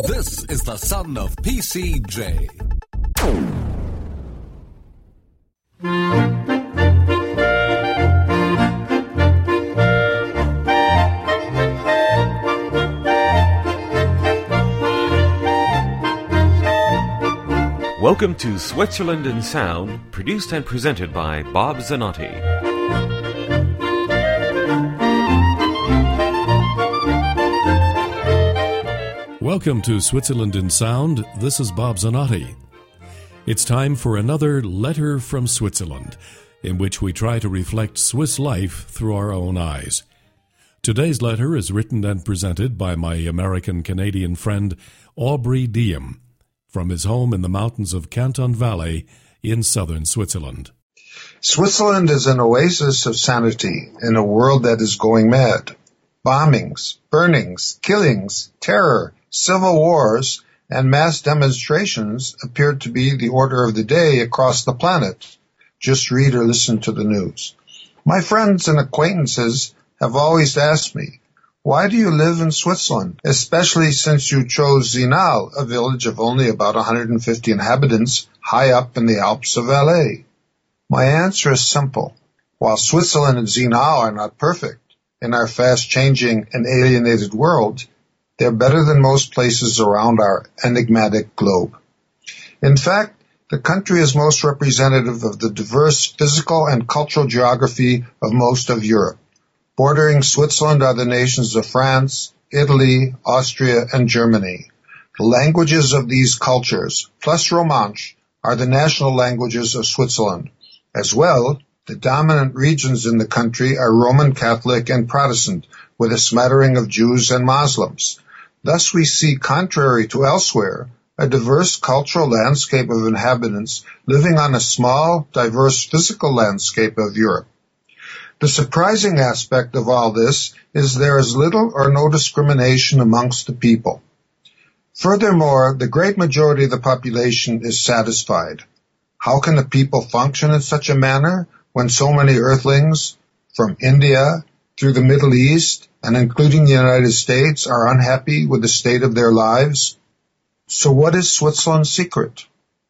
This is the son of PCJ. Welcome to Switzerland in Sound, produced and presented by Bob Zanotti. Welcome to Switzerland in Sound. This is Bob Zanotti. It's time for another Letter from Switzerland, in which we try to reflect Swiss life through our own eyes. Today's letter is written and presented by my American-Canadian friend Aubrey Diem, from his home in the mountains of Canton Valley in southern Switzerland. Switzerland is an oasis of sanity in a world that is going mad. Bombings, burnings, killings, terror, civil wars, and mass demonstrations appear to be the order of the day across the planet. Just read or listen to the news. My friends and acquaintances have always asked me, why do you live in Switzerland, especially since you chose Zinal, a village of only about 150 inhabitants, high up in the Alps of Valais? My answer is simple. While Switzerland and Zinal are not perfect in our fast-changing and alienated world, they're better than most places around our enigmatic globe. In fact, the country is most representative of the diverse physical and cultural geography of most of Europe. Bordering Switzerland are the nations of France, Italy, Austria, and Germany. The languages of these cultures, plus Romansh, are the national languages of Switzerland. As well, the dominant regions in the country are Roman Catholic and Protestant, with a smattering of Jews and Muslims. Thus we see, contrary to elsewhere, a diverse cultural landscape of inhabitants living on a small, diverse physical landscape of Europe. The surprising aspect of all this is there is little or no discrimination amongst the people. Furthermore, the great majority of the population is satisfied. How can the people function in such a manner when so many earthlings from India through the Middle East and including the United States are unhappy with the state of their lives? So what is Switzerland's secret?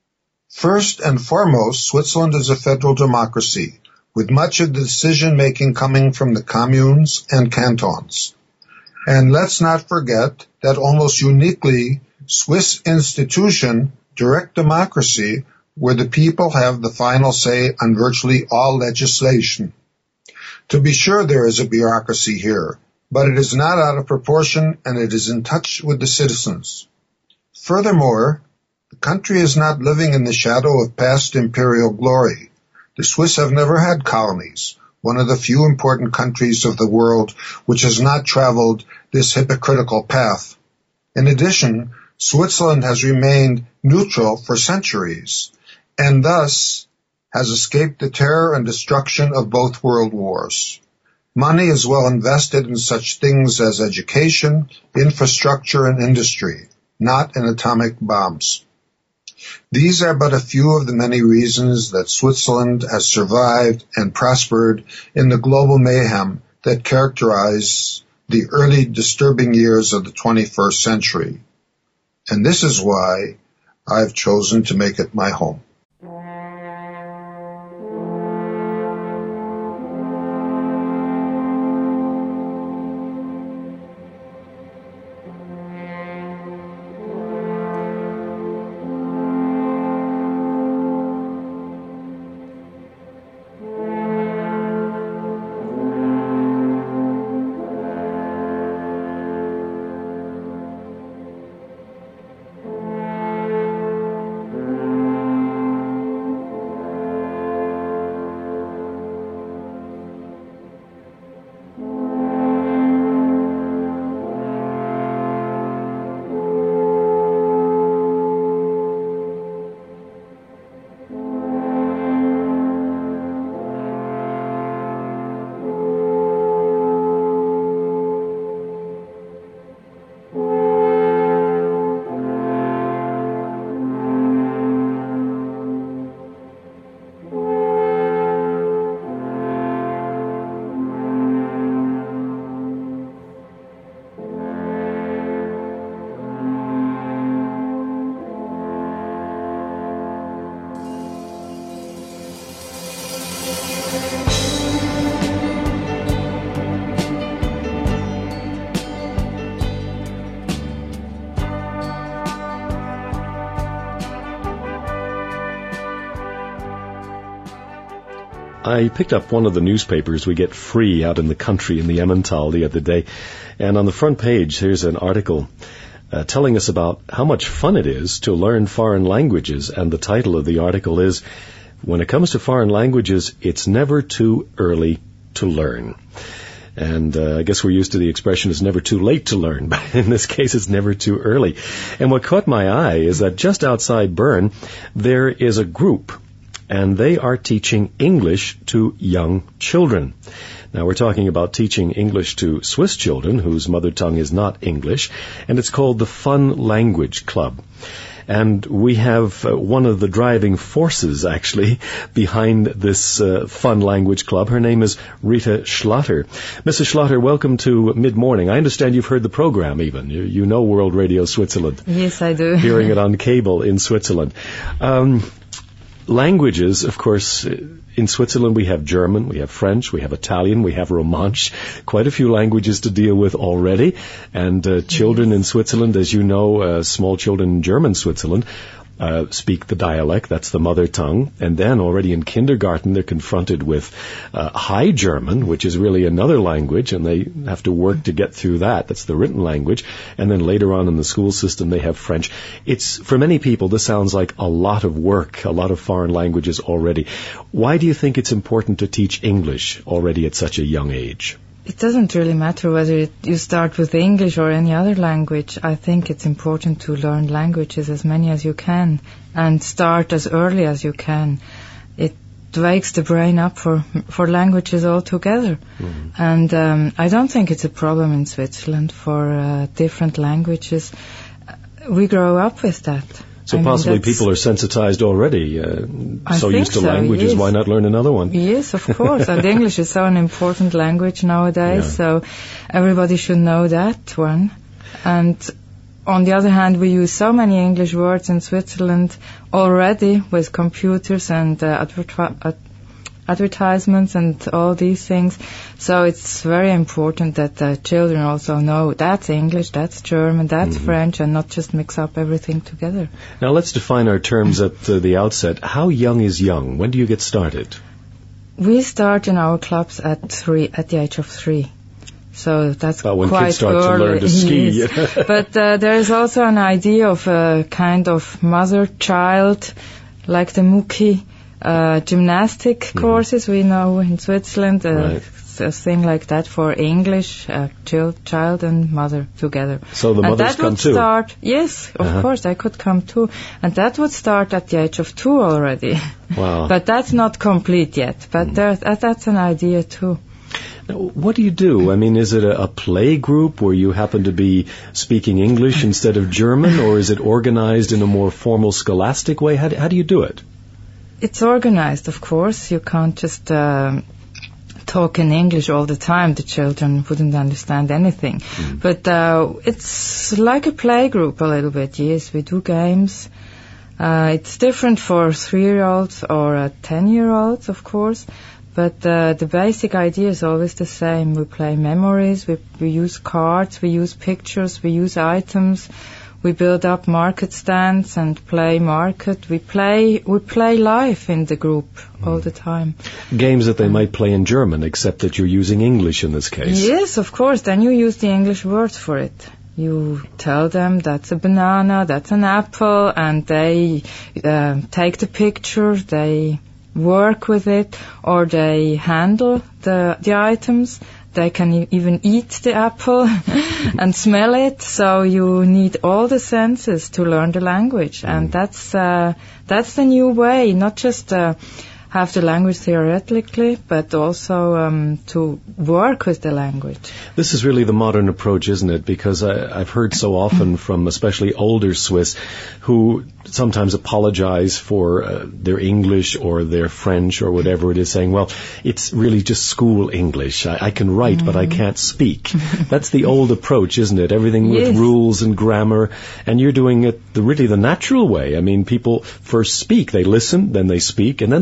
First and foremost, Switzerland is a federal democracy, with much of the decision-making coming from the communes and cantons. And let's not forget that almost uniquely, Swiss institution, direct democracy, where the people have the final say on virtually all legislation. To be sure, there is a bureaucracy here, but it is not out of proportion and it is in touch with the citizens. Furthermore, the country is not living in the shadow of past imperial glory. The Swiss have never had colonies, one of the few important countries of the world which has not traveled this hypocritical path. In addition, Switzerland has remained neutral for centuries, and thus has escaped the terror and destruction of both world wars. Money is well invested in such things as education, infrastructure, and industry, not in atomic bombs. These are but a few of the many reasons that Switzerland has survived and prospered in the global mayhem that characterized the early disturbing years of the 21st century. And this is why I've chosen to make it my home. I picked up one of the newspapers we get free out in the country in the Emmental the other day, and on the front page here's an article telling us about how much fun it is to learn foreign languages, and the title of the article is, "When it comes to foreign languages, it's never too early to learn." And I guess we're used to the expression, it's never too late to learn, but in this case it's never too early. And what caught my eye is that just outside Bern, there is a group, and they are teaching English to young children. Now, we're talking about teaching English to Swiss children whose mother tongue is not English, and it's called the Fun Language Club. And we have one of the driving forces, actually, behind this Fun Language Club. Her name is Rita Schlatter. Mrs. Schlatter, welcome to Mid-Morning. I understand you've heard the program, even. You know World Radio Switzerland. Yes, I do. Hearing it on cable in Switzerland. Languages, of course, in Switzerland we have German, we have French, we have Italian, we have Romansh, quite a few languages to deal with already. And children in Switzerland, as you know, small children in German Switzerland, speak the dialect, that's the mother tongue, and then already in kindergarten they're confronted with High German, which is really another language, and they have to work to get through that. That's the written language. And then later on in the school system they have French. It's, for many people, this sounds like a lot of work, a lot of foreign languages already. Why do you think it's important to teach English already at such a young age? It doesn't really matter whether you start with English or any other language. I think it's important to learn languages, as many as you can, and start as early as you can. It wakes the brain up for languages altogether. Mm-hmm. And I don't think it's a problem in Switzerland for different languages. We grow up with that. So possibly people are sensitized already, so used to languages, yes. Why not learn another one? Yes, of course. And English is so an important language nowadays, so everybody should know that one. And on the other hand, we use so many English words in Switzerland already with computers and advertisements and all these things. So it's very important that the children also know that's English, that's German, that's French, and not just mix up everything together. Now let's define our terms at the outset. How young is young? When do you get started? We start in our clubs at the age of 3. So that's when quite kids start early. To learn to ski. Yes. But there is also an idea of a kind of mother-child, like the Muki, gymnastic courses we know in Switzerland, a thing like that for English, child and mother together. So the mothers come too? Yes, of course, I could come too. And that would start at the age of 2 already. Wow. But that's not complete yet. But that's an idea too. Now, what do you do? I mean, is it a play group where you happen to be speaking English instead of German, or is it organized in a more formal scholastic way? How do you do it? It's organized, of course. You can't just talk in English all the time. The children wouldn't understand anything. But it's like a play group a little bit, yes. We do games. It's different for 3-year-olds or 10-year-olds, of course. But the basic idea is always the same. We play memories, we use cards, we use pictures, we use items. We build up market stands and play market. We play live in the group all the time. Games that they might play in German, except that you're using English in this case. Yes, of course. Then you use the English words for it. You tell them that's a banana, that's an apple, and they take the picture, they work with it, or they handle the items. They can even eat the apple and smell it. So you need all the senses to learn the language, and that's the new way. Not just have the language theoretically, but also to work with the language. This is really the modern approach, isn't it? Because I've heard so often from especially older Swiss who sometimes apologize for their English or their French or whatever it is, saying, well, it's really just school English. I can write, but I can't speak. That's the old approach, isn't it? Everything with rules and grammar, and you're doing it really the natural way. I mean, people first speak, they listen, then they speak, and then they learn to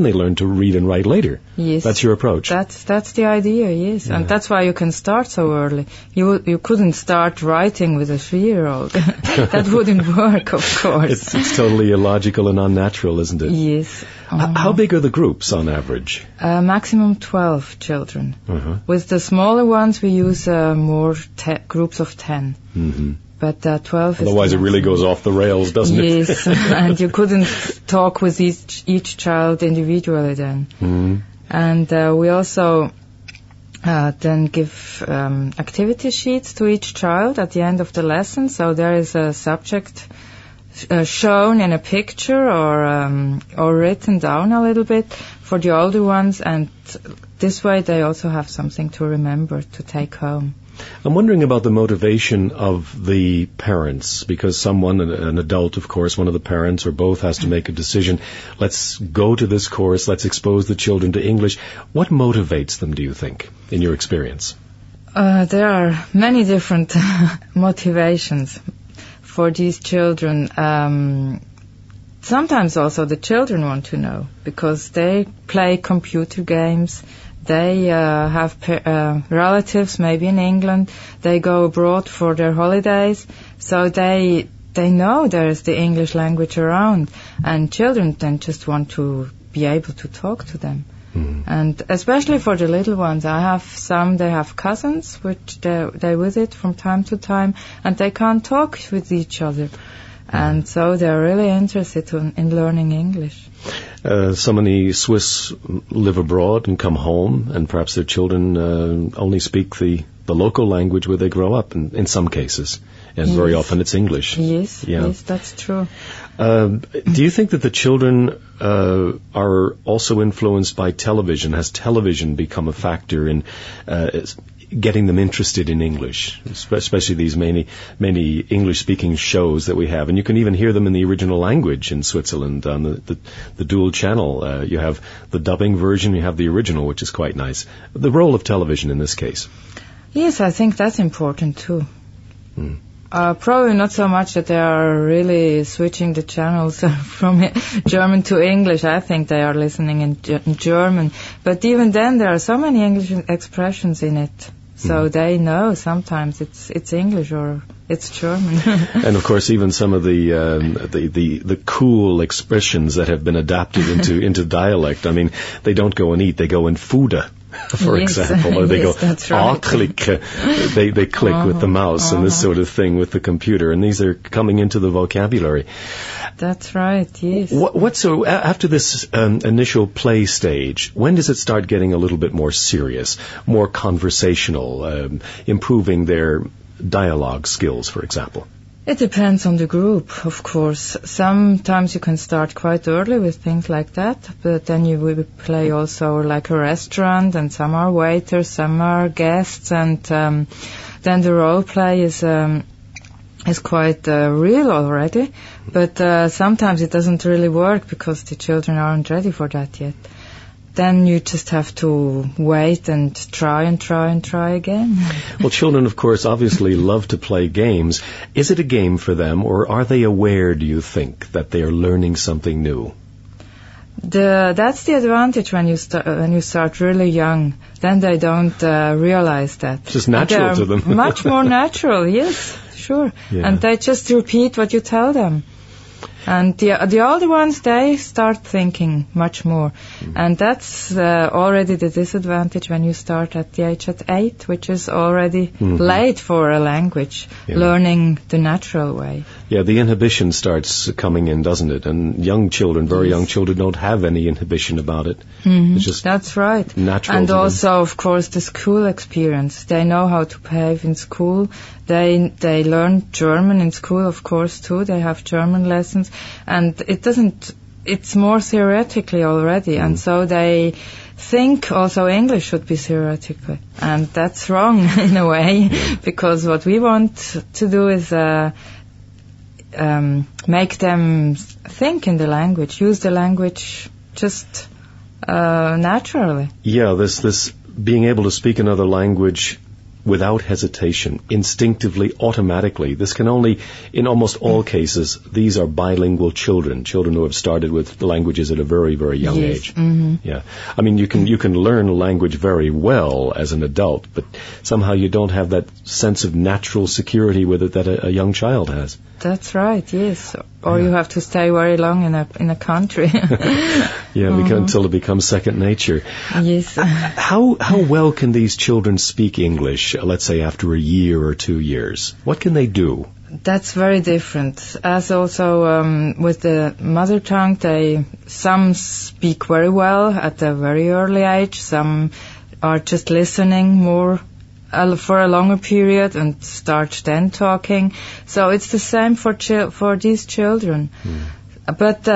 to read and write later. Yes. That's your approach. That's the idea, yes. Yeah. And that's why you can start so early. You couldn't start writing with a 3-year-old. That wouldn't work, of course. It's totally illogical and unnatural, isn't it? Yes. How big are the groups on average? Maximum 12 children. Uh-huh. With the smaller ones, we use more groups of 10. Mm-hmm. But 12 is... Otherwise it really goes off the rails, doesn't it? Yes, and you couldn't talk with each child individually then. Mm-hmm. And we also then give activity sheets to each child at the end of the lesson. So there is a subject shown in a picture or written down a little bit for the older ones, and this way they also have something to remember to take home. I'm wondering about the motivation of the parents, because someone, an adult of course, one of the parents or both has to make a decision. Let's go to this course, let's expose the children to English. What motivates them, do you think, in your experience? There are many different motivations for these children. Sometimes also the children want to know, because they play computer games. They have relatives maybe in England. They go abroad for their holidays. So they know there's the English language around. And children then just want to be able to talk to them. Mm. And especially for the little ones, I have some, they have cousins, which they visit from time to time, and they can't talk with each other. And so they're really interested in learning English. So many Swiss live abroad and come home, and perhaps their children only speak the local language where they grow up, in some cases. And yes. Very often it's English. Yes, yes, that's true. Do you think that the children are also influenced by television? Has television become a factor in getting them interested in English, especially these many English-speaking shows that we have? And you can even hear them in the original language in Switzerland on the dual channel. You have the dubbing version, you have the original, which is quite nice. The role of television in this case. Yes, I think that's important too. Mm. Probably not so much that they are really switching the channels from German to English. I think they are listening in German. But even then, there are so many English expressions in it. So they know sometimes it's English or it's German. And of course, even some of the cool expressions that have been adapted into dialect. I mean, they don't go and eat; they go and fooda, for example, or they go click. They click with the mouse and this sort of thing with the computer, and these are coming into the vocabulary. That's right. Yes. So after this initial play stage, when does it start getting a little bit more serious, more conversational, improving their dialogue skills, for example? It depends on the group, of course. Sometimes you can start quite early with things like that, but then you will play also like a restaurant, and some are waiters, some are guests, and then the role play is quite real already. But sometimes it doesn't really work because the children aren't ready for that yet. Then you just have to wait and try again. Well, children, of course, obviously love to play games. Is it a game for them, or are they aware, do you think, that they are learning something new? That's the advantage when you start really young. Then they don't realize that. It's just natural to them. Much more natural, yes, sure. Yeah. And they just repeat what you tell them. And the older ones, they start thinking much more. And that's already the disadvantage when you start at the age at 8, which is already late for a language, learning the natural way. Yeah, the inhibition starts coming in, doesn't it? And young children, very young children, don't have any inhibition about it. Mm-hmm. It's just that's right. Natural. And also, of course, the school experience. They know how to behave in school. They learn German in school, of course, too. They have German lessons. And it's more theoretically already. And so they think also English should be theoretical. And that's wrong in a way, because what we want to do is make them think in the language, use the language just naturally. Yeah, this being able to speak another language without hesitation, instinctively, automatically. This can only, in almost all cases, these are bilingual children who have started with languages at a very, very young age. Mm-hmm. Yeah. I mean, you can learn a language very well as an adult, but somehow you don't have that sense of natural security with it that a young child has. That's right, yes. Or you have to stay very long in a country. Until it becomes second nature. Yes. How well can these children speak English, let's say after a year or 2 years? What can they do? That's very different. As also with the mother tongue, some speak very well at a very early age. Some are just listening more for a longer period and start then talking. So it's the same for these children. But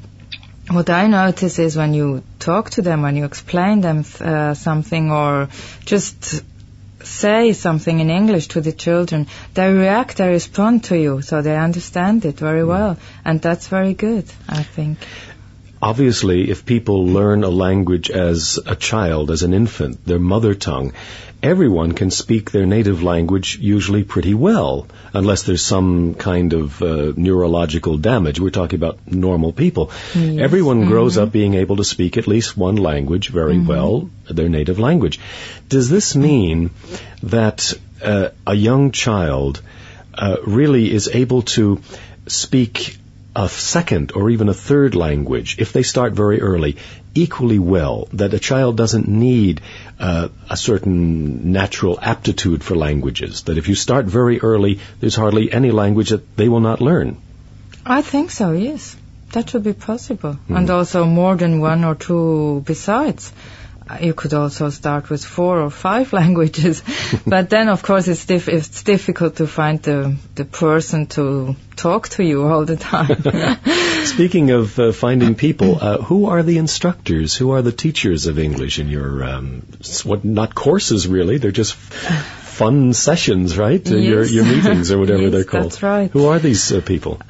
what I notice is when you talk to them, when you explain them something or just say something in English to the children, they react, they respond to you, so they understand it very well. And that's very good, I think. Obviously, if people learn a language as a child, as an infant, their mother tongue, everyone can speak their native language usually pretty well, unless there's some kind of neurological damage. We're talking about normal people. Yes. Everyone grows up being able to speak at least one language very well, their native language. Does this mean that a young child really is able to speak a second or even a third language, if they start very early, equally well, that a child doesn't need a certain natural aptitude for languages, that if you start very early, there's hardly any language that they will not learn? I think so, yes. That should be possible. And also more than one or two besides. You could also start with 4 or 5 languages. But then, of course, it's difficult to find the person to talk to you all the time. Speaking of finding people, who are the instructors? Who are the teachers of English in your, not courses really, they're just fun sessions, right? Yes. Your meetings or whatever Yes, they're called. That's right. Who are these people?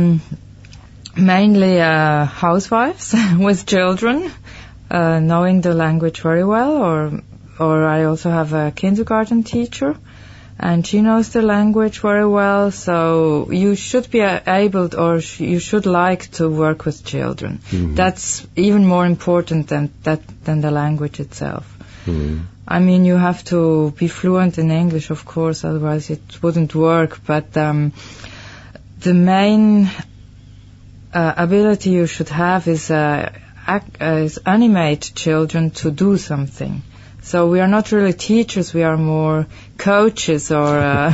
Mainly housewives with children. Knowing the language very well, or I also have a kindergarten teacher, and she knows the language very well, so you should be able, or you should like to work with children. That's even more important than the language itself. I mean, you have to be fluent in English, of course, otherwise it wouldn't work, but the main ability you should have is animate children to do something. So we are not really teachers, we are more coaches, or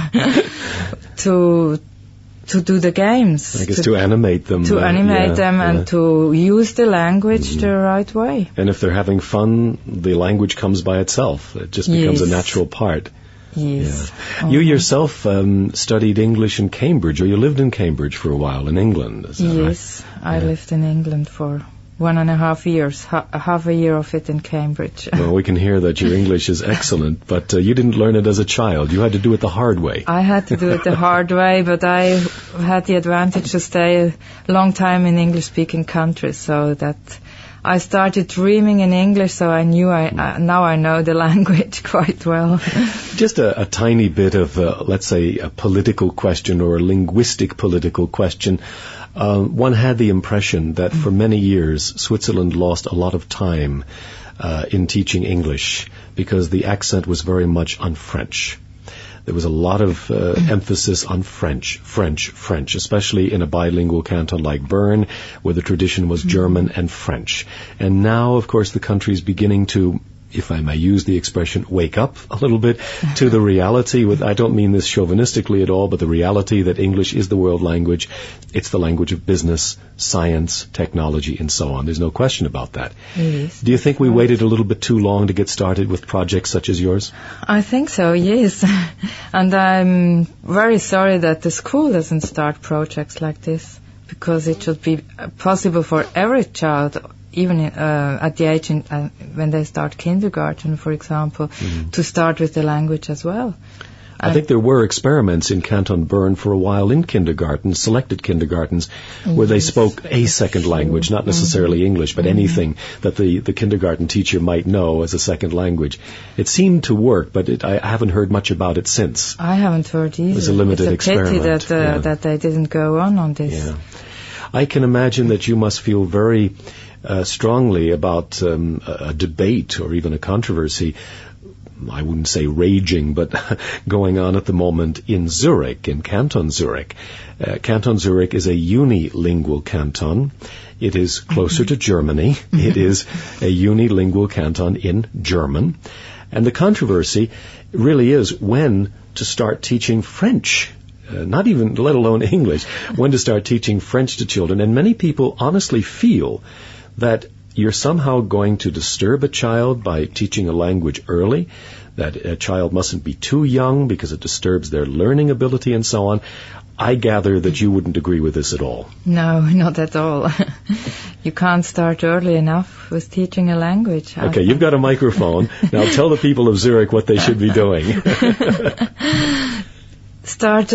to do the games. I guess to animate them. To animate them and to use the language the right way. And if they're having fun, the language comes by itself. It just becomes a natural part. Yes. Yeah. You yourself studied English in Cambridge, or you lived in Cambridge for a while, in England, is that right? Yes, I lived in England for 1.5 years, half a year of it in Cambridge. Well, we can hear that your English is excellent, but you didn't learn it as a child. You had to do it the hard way. I had to do it the hard way, but I had the advantage to stay a long time in English-speaking countries, so that I started dreaming in English, so I knew now I know the language quite well. Just a tiny bit of, let's say, a political question or a linguistic political question. One had the impression that for many years Switzerland lost a lot of time in teaching English because the accent was very much on French. There was a lot of emphasis on French, especially in a bilingual canton like Bern, where the tradition was German and French. And now, of course, the country is beginning to, if I may use the expression, wake up a little bit to the reality. I don't mean this chauvinistically at all, but the reality that English is the world language. It's the language of business, science, technology, and so on. There's no question about that. Yes. Do you think we waited a little bit too long to get started with projects such as yours? I think so, yes. And I'm very sorry that the school doesn't start projects like this, because it should be possible for every child, even at the age when they start kindergarten, for example, to start with the language as well. I think there were experiments in Canton Bern for a while in kindergartens, selected kindergartens, where they spoke a second language, not necessarily English, but anything that the kindergarten teacher might know as a second language. It seemed to work, but I haven't heard much about it since. I haven't heard either. It was a limited experiment. It's a pity that they didn't go on this. Yeah. I can imagine that you must feel very strongly about a debate or even a controversy, I wouldn't say raging, but going on at the moment in Zurich, in Canton Zurich. Canton Zurich is a unilingual canton. It is closer to Germany. It is a unilingual canton in German. And the controversy really is when to start teaching French. Not even, let alone English, when to start teaching French to children. And many people honestly feel that you're somehow going to disturb a child by teaching a language early, that a child mustn't be too young because it disturbs their learning ability and so on. I gather that you wouldn't agree with this at all. No, not at all. You can't start early enough with teaching a language. Okay, you've got a microphone. Now tell the people of Zurich what they should be doing. Start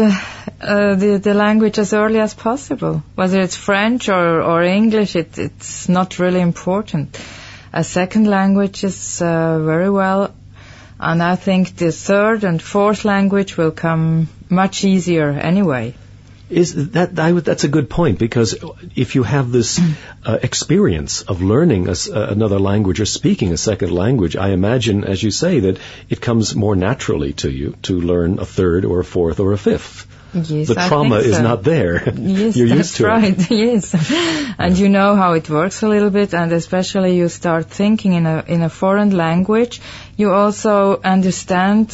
the language as early as possible. Whether it's French or English, it's not really important. A second language is very well, and I think the third and fourth language will come much easier anyway. That's a good point, because if you have this experience of learning another language or speaking a second language, I imagine, as you say, that it comes more naturally to you to learn a third or a fourth or a fifth. Yes, the trauma is not there. Yes, You're that's used to right. it. Yes, and you know how it works a little bit, and especially you start thinking in a foreign language. You also understand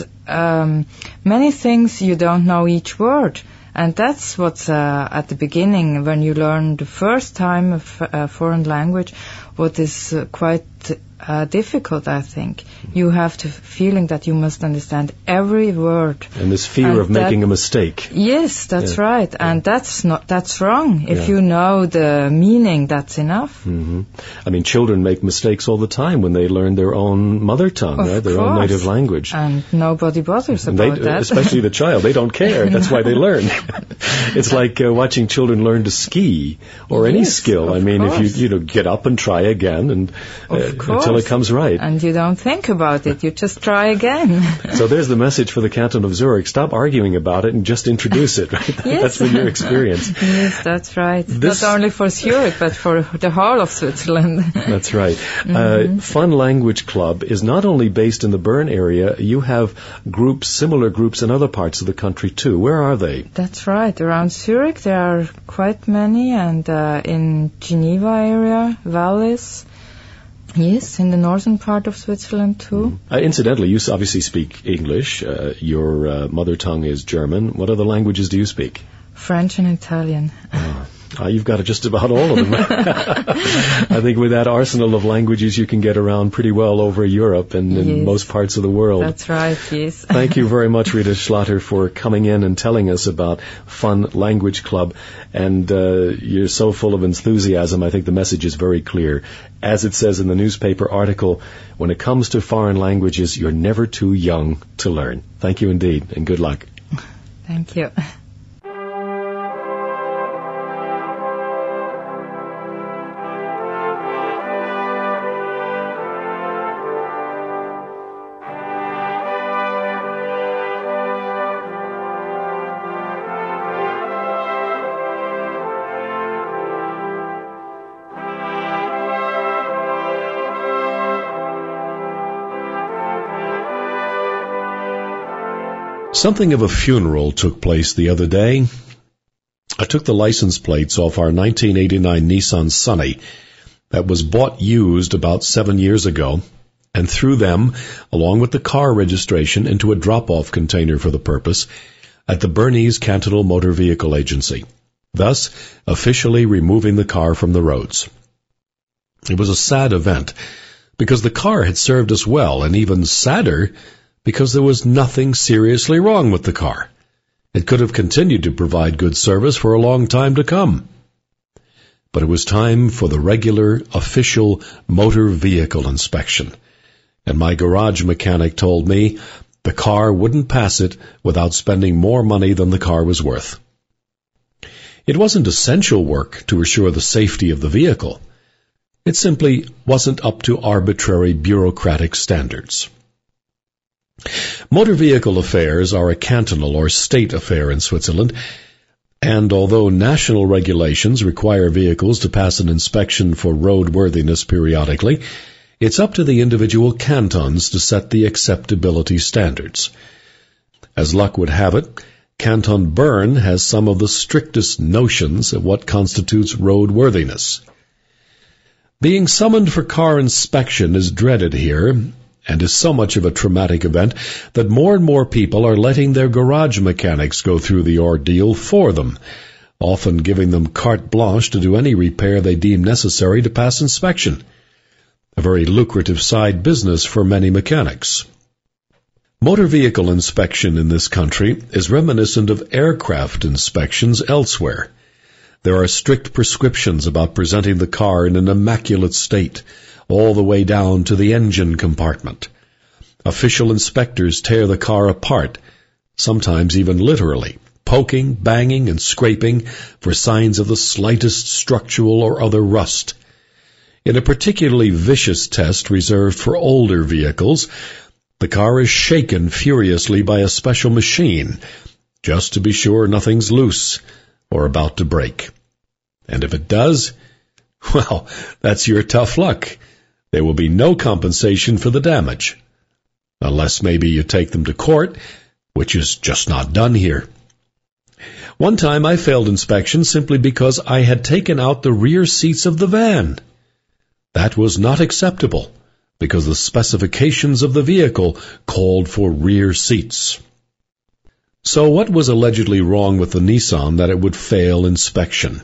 many things you don't know each word. And that's what's at the beginning, when you learn the first time a foreign language, what is quite difficult, I think. You have the feeling that you must understand every word. And this fear of making a mistake. Yes, that's right. And that's wrong. If you know the meaning, that's enough. Mm-hmm. I mean, children make mistakes all the time when they learn their own mother tongue, right? Their own native language. And nobody bothers about that. Especially the child. They don't care. That's why they learn. It's like watching children learn to ski or any skill. I mean, if you get up and try again and until it comes right. And you don't think about it. You just try again. So there's the message for the Canton of Zurich. Stop arguing about it and just introduce it, right? Yes. That's been your experience. Yes, that's right. Not only for Zurich, but for the whole of Switzerland. That's right. Fun Language Club is not only based in the Bern area. You have similar groups in other parts of the country too. Where are they? That's right. Around Zurich there are quite many, and in Geneva area, Wallis. Yes, in the northern part of Switzerland too. Incidentally, you obviously speak English. Your mother tongue is German. What other languages do you speak? French and Italian. You've got just about all of them. I think with that arsenal of languages, you can get around pretty well over Europe and in most parts of the world. That's right, yes. Thank you very much, Rita Schlatter, for coming in and telling us about Fun Language Club. And you're so full of enthusiasm. I think the message is very clear. As it says in the newspaper article, when it comes to foreign languages, you're never too young to learn. Thank you indeed, and good luck. Thank you. Something of a funeral took place the other day. I took the license plates off our 1989 Nissan Sunny that was bought used about 7 years ago and threw them, along with the car registration, into a drop-off container for the purpose at the Bernese Cantonal Motor Vehicle Agency, thus officially removing the car from the roads. It was a sad event because the car had served us well, and even sadder because there was nothing seriously wrong with the car. It could have continued to provide good service for a long time to come. But it was time for the regular, official motor vehicle inspection. And my garage mechanic told me The car wouldn't pass it without spending more money than the car was worth. It wasn't essential work to assure the safety of the vehicle. It simply wasn't up to arbitrary bureaucratic standards. Motor vehicle affairs are a cantonal or state affair in Switzerland, and although national regulations require vehicles to pass an inspection for roadworthiness periodically, it's up to the individual cantons to set the acceptability standards. As luck would have it, Canton Bern has some of the strictest notions of what constitutes roadworthiness. Being summoned for car inspection is dreaded here, and is so much of a traumatic event that more and more people are letting their garage mechanics go through the ordeal for them, often giving them carte blanche to do any repair they deem necessary to pass inspection. A very lucrative side business for many mechanics. Motor vehicle inspection in this country is reminiscent of aircraft inspections elsewhere. There are strict prescriptions about presenting the car in an immaculate state, all the way down to the engine compartment. Official inspectors tear the car apart, sometimes even literally, poking, banging, and scraping for signs of the slightest structural or other rust. In a particularly vicious test reserved for older vehicles, the car is shaken furiously by a special machine, just to be sure nothing's loose or about to break. And if it does, well, that's your tough luck. There will be no compensation for the damage. Unless maybe you take them to court, which is just not done here. One time I failed inspection simply because I had taken out the rear seats of the van. That was not acceptable, because the specifications of the vehicle called for rear seats. So what was allegedly wrong with the Nissan that it would fail inspection?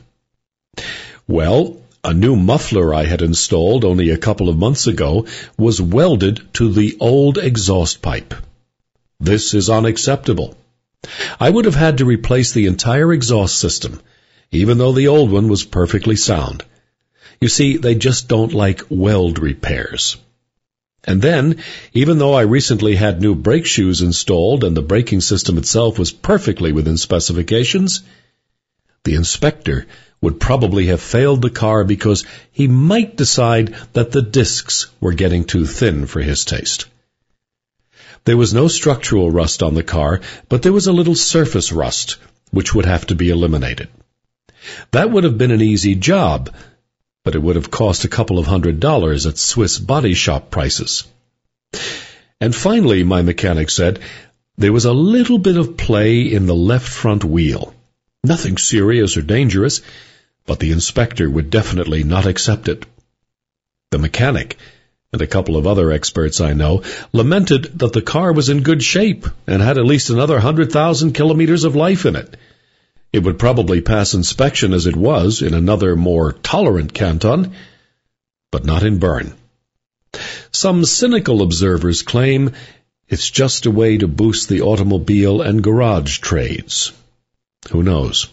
Well, a new muffler I had installed only a couple of months ago was welded to the old exhaust pipe. This is unacceptable. I would have had to replace the entire exhaust system, even though the old one was perfectly sound. You see, they just don't like weld repairs. And then, even though I recently had new brake shoes installed and the braking system itself was perfectly within specifications, the inspector would probably have failed the car because he might decide that the discs were getting too thin for his taste. There was no structural rust on the car, but there was a little surface rust, which would have to be eliminated. That would have been an easy job, but it would have cost a couple of $100 at Swiss body shop prices. And finally, my mechanic said, there was a little bit of play in the left front wheel. Nothing serious or dangerous, but the inspector would definitely not accept it. The mechanic, and a couple of other experts I know, lamented that the car was in good shape and had at least another 100,000 kilometers of life in it. It would probably pass inspection as it was in another more tolerant canton, but not in Bern. Some cynical observers claim it's just a way to boost the automobile and garage trades. Who knows?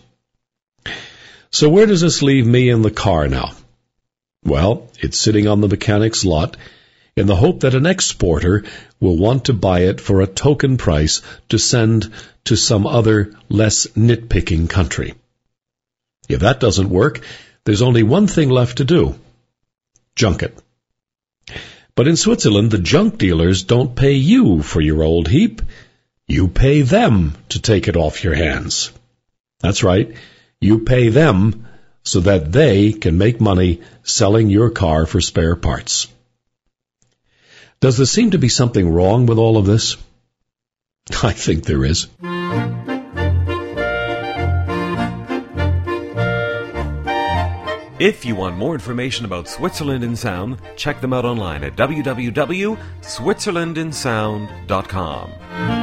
So where does this leave me in the car now? Well, it's sitting on the mechanic's lot in the hope that an exporter will want to buy it for a token price to send to some other, less nitpicking country. If that doesn't work, there's only one thing left to do: junk it. But in Switzerland, the junk dealers don't pay you for your old heap. You pay them to take it off your hands. That's right. You pay them so that they can make money selling your car for spare parts. Does there seem to be something wrong with all of this? I think there is. If you want more information about Switzerland in Sound, check them out online at www.switzerlandinsound.com.